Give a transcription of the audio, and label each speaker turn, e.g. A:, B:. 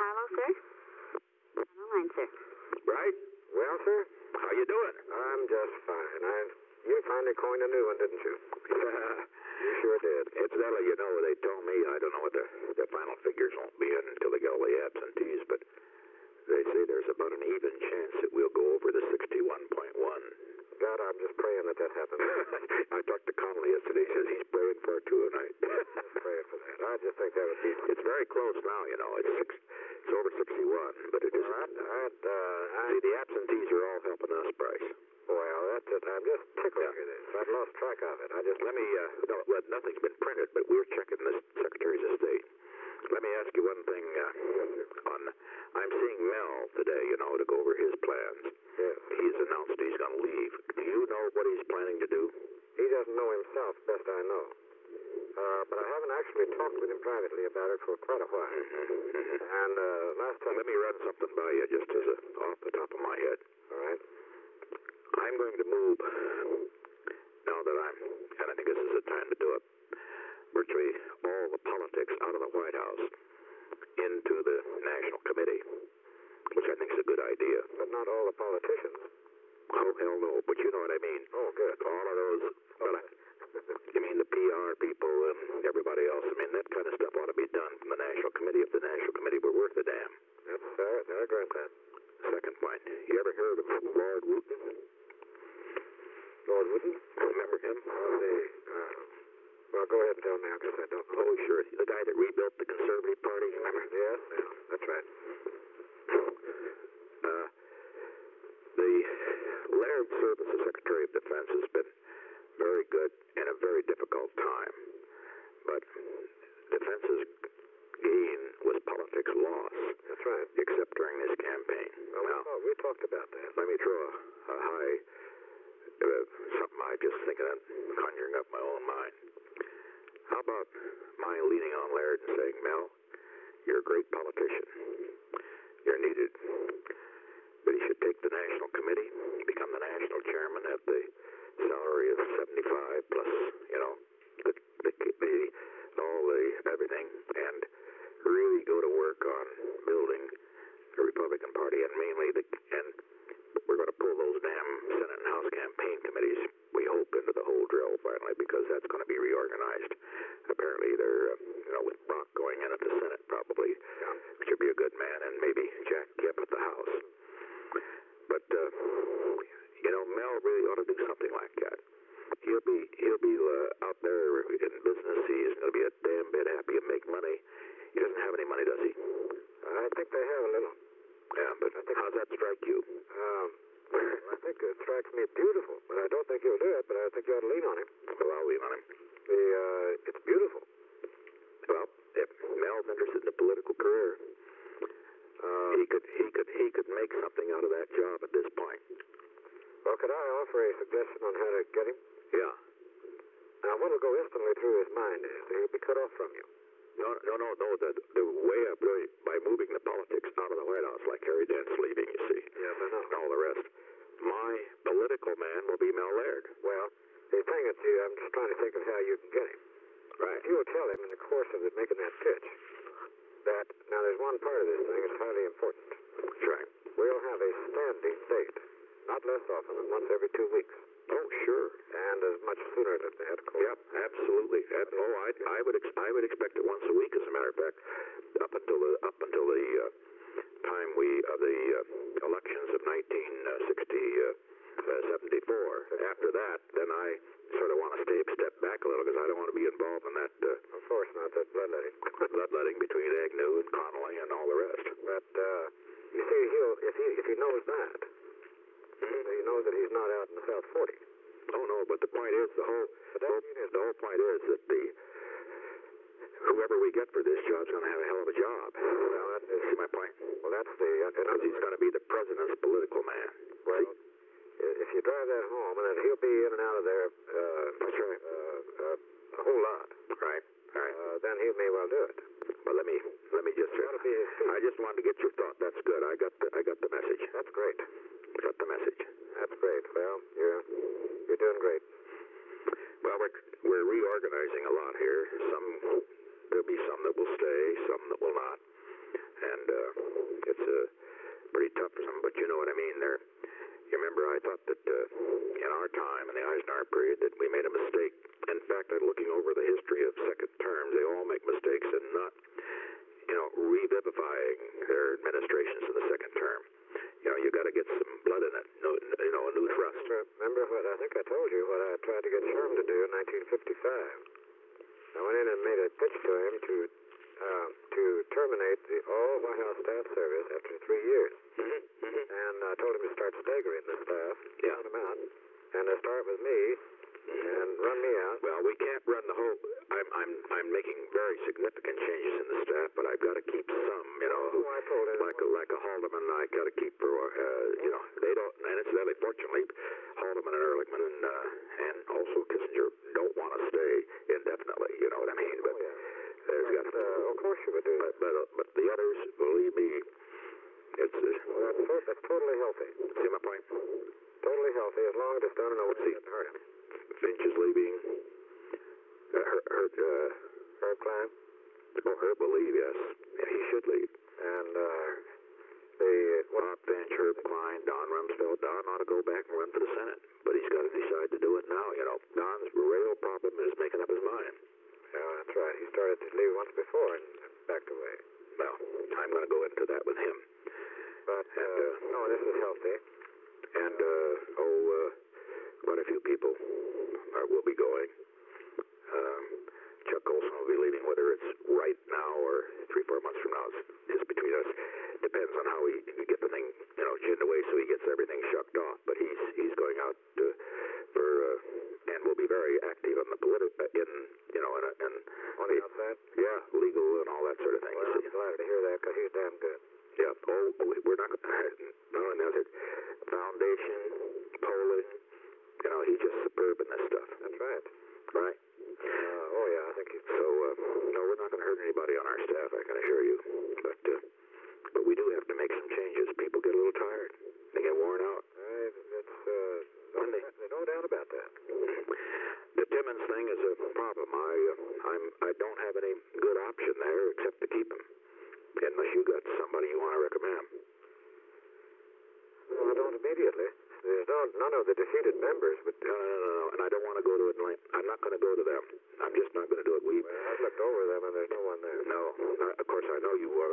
A: Hello, sir. On the line, sir.
B: Right?
C: Well, sir?
B: How you doing?
C: I'm just fine. You finally coined a new one, didn't you? You sure did.
B: Incidentally, you know, they told me, I don't know what the final figures won't be in until they get all the absentees, but they say there's about an even chance that we'll go over the 61.1.
C: God, I'm just praying that happens.
B: I talked to Connolly yesterday. He says he's praying for it too tonight.
C: Just praying for that. I just think that would be...
B: It's very close now, you know. It's over 61, but it isn't. See, the absentees are all helping us, Bryce.
C: Well, that's it. I'm just tickled with this. I've lost track of it.
B: Let me, nothing's been printed, but we're checking the Secretaries of State. Let me ask you one thing. I'm seeing Mel today, you know, to go over his plans.
C: Yes.
B: He's announced he's going to leave. Do you know what he's planning to do?
C: He doesn't know himself, best I know. But I haven't actually talked with him privately about it for quite a while. And last time...
B: Let me run something by you just as off the top of my head.
C: All right.
B: I'm going to move, now that and I think this is the time to do it, virtually all the politics out of the White House into the National Committee, which I think is a good idea.
C: But not all the politicians.
B: Oh, hell no, but you know what I mean.
C: Oh, good.
B: All of those, you mean the PR people and everybody else. I mean, that kind of stuff ought to be done from the National Committee if the National Committee were worth a damn.
C: That's fair. I grant that.
B: Second point, you ever heard of Lord Wooten?
C: Lord Wooten?
B: Remember him?
C: Well, go ahead and tell me, because I don't know.
B: Oh, sure. The guy that rebuilt the Conservative Party, remember?
C: Yes, that's right.
B: The Laird service as Secretary of Defense has been very good in a very difficult time. But Defense's gain was politics loss.
C: That's right.
B: Except during this campaign.
C: Well, we talked about that.
B: Let me throw a high, something I just think of, conjuring up my own mind. How about my leaning on Laird and saying, Mel, you're a great politician. You're needed. But he should take the National Committee, become the national chairman at the salary of 75 plus, you know, the committee, all the everything, and really go to work on building the Republican Party, and mainly and we're going to pull those damn Senate and House campaign committees, we hope, into the whole drill finally, because that's going to be reorganized. Apparently they're, with Brock going in at the Senate probably, should be a good man, and maybe Jack Kemp at the House. But, Mel really ought to do something like that. He'll be out there in business. He's going to be a damn bit happy and make money. He doesn't have any money, does he?
C: I think they have a little.
B: Yeah, but how's that strike you?
C: I think it strikes me beautiful, but I don't think he'll do it, but I think you ought to lean on him.
B: Well, I'll lean on him.
C: It's beautiful.
B: Well, if Mel's interested in a political career, he could make something out of that job at this point.
C: Well, could I offer a suggestion on how to get him?
B: Yeah.
C: Now, what'll go instantly through his mind is that he'll be cut off from you.
B: No. The way I'm doing it, by moving the politics out of the White House, like Harry Dent's leaving, you see.
C: Yes, I know.
B: And all the rest. My political man will be Mel Laird.
C: Well, the thing is, I'm just trying to think of how you can get him.
B: Right.
C: If you'll tell him in the course of making that pitch that, now there's one part of this thing that's highly important.
B: That's right.
C: We'll have a standing date, not less often than once every 2 weeks.
B: Oh, sure.
C: And as much sooner than that, of course.
B: Yep, absolutely. I would expect it once a week, as a matter of fact, up until the time of the elections of 1974. After that, then I sort of want to step back a little, because I don't want to be involved in that.
C: Of course not, that bloodletting.
B: Bloodletting between Agnew and Connolly and all the rest.
C: But you see, if he knows that. He knows that he's not out in the South 40.
B: Oh no, but the point is, the whole point is that whoever we get for this job's going to have a hell of a job.
C: Well,
B: see my point?
C: Well, that's the...
B: he's going to be the president's political man.
C: Well, if you drive that home, and then he'll be in and out of there.
B: That's right.
C: A whole lot.
B: Right.
C: Then he may well do it.
B: But let me just... I just wanted to get your thought. That's good. I got the message.
C: That's great.
B: Got the message.
C: That's great. Well, you're doing great.
B: Well, we're reorganizing a lot here. There'll be some that will stay, some that will not. and it's pretty tough for some. But you know what I mean. You remember I thought that in our time, in the Eisenhower period, that we made a mistake. In fact, looking over the history of second terms, they all make mistakes in not, revivifying their administrations in the second term. You got to get some blood in it, a new thrust.
C: Remember what I think I told you what I tried to get Sherman to do in 1955. I went in and made a pitch to him to terminate all White House staff service after 3 years. And I told him to start staggering the staff, count them out, and to start with me and run me out.
B: Well, we can't run the whole. I'm making very significant changes in the staff, but I've got to keep some.
C: I told him
B: like a Haldeman, I got to keep. They don't. And incidentally, fortunately, Haldeman and Ehrlichman and also Kissinger don't want to stay indefinitely. You know what I mean? But there's got to.
C: Of course you would do that.
B: But the others, believe me, it's.
C: That's totally healthy.
B: See my point?
C: Totally healthy, as long as it's done in a way that doesn't hurt him.
B: Finch is leaving.
C: Herb Klein?
B: Oh, Herb will leave, yes. And he should leave.
C: And
B: Bob Finch, Herb Klein, Don Rumsfeld. Don ought to go back and run for the Senate. But he's got to decide to do it now, Don's real problem is making up his mind.
C: Yeah, that's right. He started to leave once before and backed away.
B: Well, I'm going to go into that with him.
C: But, no, this is healthy.
B: And, quite a few people will be going. Chuck Colson will be leaving, whether it's right now or 3-4 months from now. It's just between us. Depends on how we get the thing, ginned away so he gets everything shucked off. But he's going out and will be very active on the
C: On the outside?
B: Yeah, legal and all that sort of thing.
C: Well, I'm glad to hear that because he's damn good.
B: Yeah. We're not only that, foundation, polling. He's just superb in this stuff.
C: That's right.
B: Right.
C: Yeah, I think he's...
B: So, no, we're not going to hurt anybody on our staff, I can assure you. But we do have to make some changes. People get a little tired. They get worn out.
C: There's no doubt about that.
B: The Timmons thing is a problem. I don't have any good option there except to keep him. Unless you got somebody you want to recommend.
C: No, I don't immediately. There's none of the defeated members, but...
B: No. And I don't want to go to Atlanta. I'm not going to go to them. I'm just not going to do it.
C: I've looked over them, and there's no one there.
B: No. Of course, I know you